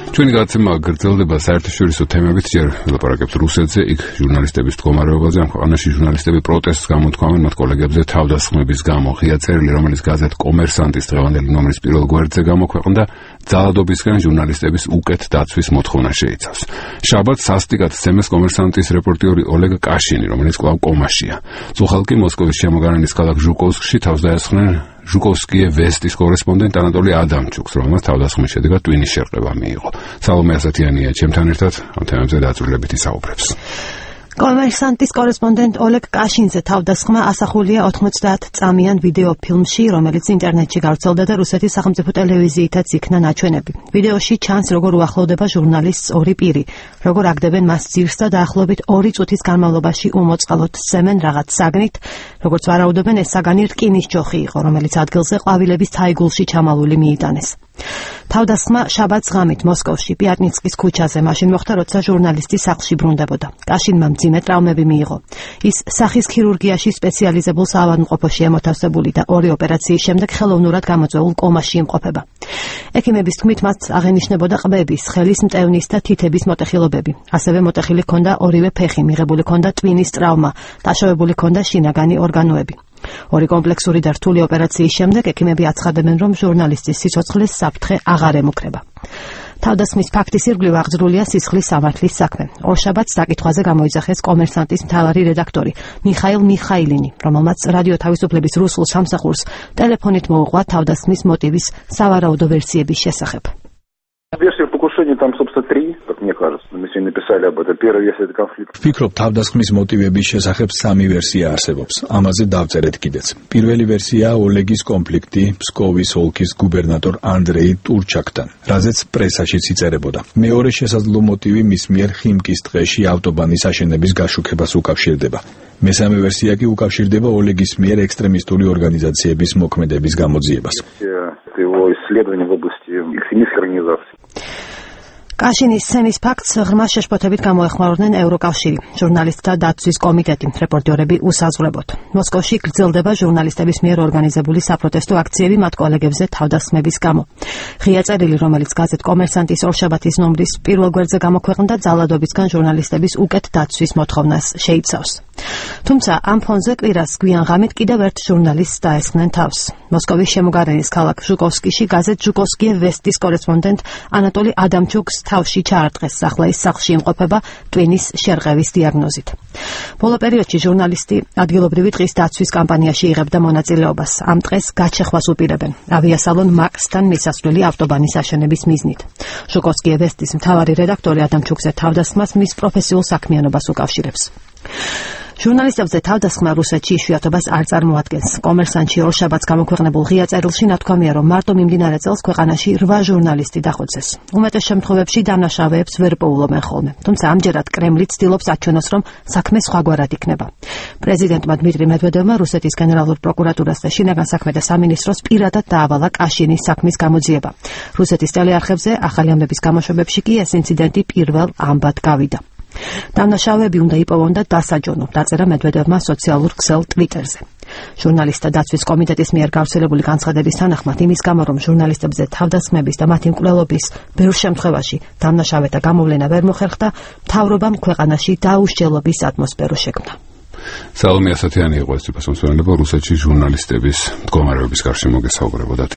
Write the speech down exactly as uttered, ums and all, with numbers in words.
ჩვენი გადაცემა გრძელდება საერთაშორისო თემებით, ჯერ ვილაპარაკებთ რუსეთზე, იქ ჟურნალისტების მდგომარეობაზე, ამ ქვეყანაში ჟურნალისტები პროტესტს გამოთქვამენ მათ კოლეგებზე თავდასხმების გამო. ღია წერილი, რომელიც გაზეთ კომერსანტის დღევანდელი ნომრის პირველ გვერდზე გამოქვეყნდა, ძალადობისგან ჟურნალისტების უკეთ დაცვის მოთხოვნა შეიცავს. შაბათს სასტიკად სცემეს კომერსანტის რეპორტიორი ოლეგ კაშინი, რომელიც კვლავ კომაშია. წუხალკი მოსკოვის შემოგარენის ქალაქ ჟუკოვსკში თავს დაესხნენ ჟუკოვსკიე ვესტის კორესპონდენტ ანატოლი ადამჩუკს, რომელმაც თავდასხმის შედეგად ტვინის შერყევა მიიღო. სალომე ასათიანია ჩემთან ერთად ამ თემებზე დაწვრილებითი საუბრებს. კომერსანტის კორესპონდენტ ოლეგ კაშინზე თავდასხმა ასახულია ოთხმოცდაათ წამიან ვიდეო ფილმში, რომელიც ინტერნეტში გავრცელდა და რუსეთის სახელმწიფო ტელევიზიითაც იქნა ნაჩვენები. ვიდეოში ჩანს, როგორ უახლოვდება ჟურნალისტს ორი პირი, როგორ აგდებენ მას ძირს და დაახლოებით ორი წუთის განმავლობაში უმოწყალოდ სცემენ რაღაც საგნით, როგორც ვარაუდობენ, ეს საგანი რკინის ჯოხი იყო, რომელიც ადგილზე ყვავილების თაიგულში ჩამალული მიიტანეს. თავდასხმა შაბათს ღამით მოსკოვში პიატნიცკის ქუჩაზე მაშინ მოხდა, როცა ჟურნალისტი სახლში ბრუნდებოდა. კაშინმა მძიმე ტრავმები მიიღო. ის სახის ქირურგიაში სპეციალიზებულ საავადმყოფოში ემოთავსებული და ორი ოპერაციის შემდეგ ხელოვნურად გამოწვეულ კომაში იმყოფება. ექიმების თქმით, მას აღენიშნებოდა ყბების, ხელის მტევნის და თითების მოტეხილობები. ასევე მოტეხილი ჰქონდა ორივე ფეხი, მიღებული ჰქონდა ტვინის ტრავმა, დაშავებული ჰქონდა შინაგანი ორგანოები. ორი კომპლექსური და რთული ოპერაციის შემდეგ ექიმები აცხადებენ, რომ ჟურნალისტის სიცოცხლეს საფრთხე აღარ ემუქრება. თავდასხმის ფაქტის ირგვლივ აღძრულია სისხლის სამართლის საქმე. ორშაბათს საკითხვაზე გამოიძახეს კომერსანტის მთავარი რედაქტორი მიხაილ მიხაილინი, რომელმაც რადიო თავისუფლების რუსულ სამსახურს ტელეფონით მოუღვა თავდასხმის მოტივის სავარაუდო ვერსიების შესახებ. Версия покушения там, собственно, три, как мне кажется. Мы сегодня написали об этом. Первый, если это конфликт. Ვფიქრობ, თავდასხმის მოტივების შესახებ სამი ვერსია არსებობს. ამაზე დავწერეთ კიდეც. პირველი ვერსია ოლეგის კონფლიქტი ფსკოვის ოლქის გუბერნატორ ანდრეი ტურჩაკთან, რაზეც პრესაშიც იწერებოდა. მეორე შესაძლო მოტივი მის მიერ ხიმკის ტყეში ავტობანის აშენების გაშუქებას უკავშირდება. მესამე ვერსია კი უკავშირდება ოლეგის მიერ ექსტრემისტული ორგანიზაციების მოქმედების გამოძიებას. Его исследования в области экстремистской организации. კაშინის სცემის ფაქტს ღრმა შეშფოთებით გამოეხმარნენ ევროკავშირი, ჟურნალისტთა დაცვის კომიტეტი, რეპორტიორები უსაზღვრებოდ. მოსკოვში გრძელდება ჟურნალისტების მიერ ორგანიზებული საპროტესტო აქციები მათ კოლეგებზე თავდასხმების გამო. ღია წერილი, რომელიც გაზეთ კომერსანტის ორშაბათის ნომრის პირველ გვერდზე გამოქვეყნდა, ძალადობისგან ჟურნალისტების უკეთ დაცვის მოთხოვნას შეიცავს. თუმცა ამ ფონზე კვირას გვიან ღამით კიდევ ერთ ჟურნალისტს დაესხნენ თავს. მოსკოვის შემოგარენის ქალაქ ჟუკოვსკიში გაზეთ ჟუკოვსკიე ვესტის კორესპონდენტ ანატოლი ადამჩუკს თავში ჩაარტყეს, ახლა ის სახლში იმყოფება ტვინის შერყევის დიაგნოზით. ბოლო პერიოდში ჟურნალისტი ადგილობრივი ტყის დაცვის კამპანიაში იღებდა მონაწილეობას. ამ ტყეს გაჩეხვას უპირებენ ავიასალონ მაქსთან მისასვლელი ავტობანის აშენების მიზნით. ჟუკოვსკიე ვესტის მთავარი რედაქტორი ადამჩუკზე თავდასხმას მის პროფესიულ საქმიანობას უკავშირებს. ჟურნალისტებზე თავდასხმა რუსეთში იშვიათობას არ წარმოადგენს. კომერსანტში ორშაბათს გამოქვეყნებულ ღია წერილში ნათქვამია, რომ მარტო მიმდინარე წელს ქვეყანაში რვა ჟურნალისტი დახოცეს. უმეტეს შემთხვევებში დამნაშავეებს ვერ პოულობენ ხოლმე. თუმცა ამჯერად კრემლი ცდილობს აჩვენოს, რომ საქმე სხვაგვარად იქნება. პრეზიდენტმა დმიტრი მედვედევმა რუსეთის გენერალურ პროკურატურას და შინაგან საქმეთა სამინისტროს პირადად დაავალა კაშინის საქმის გამოძიება. რუსეთის ტელეარხებზე ახალი ამბების გამოშვებებში კი ეს ინციდენტი პირველ ამბად გავიდა. დამნაშავეები უნდა იპოვონ და დასაჯონო, დაწერა მედვედევმა სოციალურ ქსელ ტვიტერზე. ჟურნალისტთა დაცვის კომიტეტის მიერ გავრცელებული განცხადების თანახმად, იმის გამო, რომ ჟურნალისტებზე თავდასხმების და მათი მკვლელობის ბევრ შემთხვევაში დამნაშავეთა გამოვლენა ვერ მოხერხდა, მთავრობამ ქვეყანაში დაუსჯელობის ატმოსფერო შექმნა. სალომე ასათიანი იყო ეს თვითონ რუსეთში ჟურნალისტების მდგომარეობის გარშემო გესაუბრებოდა.